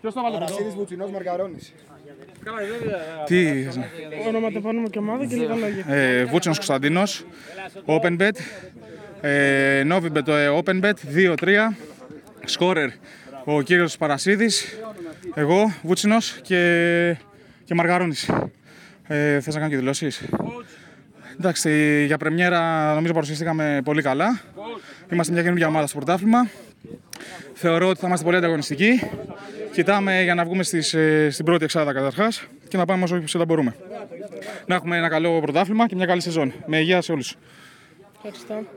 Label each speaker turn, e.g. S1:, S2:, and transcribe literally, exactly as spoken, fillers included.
S1: Ποιος το βάλε αυτό?
S2: Παρασίδης, Βουτσινός, Μαργαρώνης.
S1: Τι.
S3: Ονοματεπώνυμο και ομάδα και λίγα λόγια.
S1: Ε, Βούτσινος Κωνσταντίνος, OpenBet, ε, Novibet ε, OpenBet δύο τρία, σκόρερ ο κύριος Παρασίδης, εγώ, Βούτσινος και, και Μαργαρώνης. Ε, θες να κάνω και δηλώσεις? Εντάξει, για πρεμιέρα νομίζω παρουσιαστήκαμε πολύ καλά. Είμαστε μια καινούργια ομάδα στο πρωτάθλημα. Θεωρώ ότι θα είμαστε πολύ ανταγωνιστικοί. Κοιτάμε για να βγούμε στις, στην πρώτη εξάδα καταρχάς και να πάμε όσο ψηλά μπορούμε. Να έχουμε ένα καλό πρωτάθλημα και μια καλή σεζόν. Με υγεία σε όλους.
S3: Ευχαριστώ.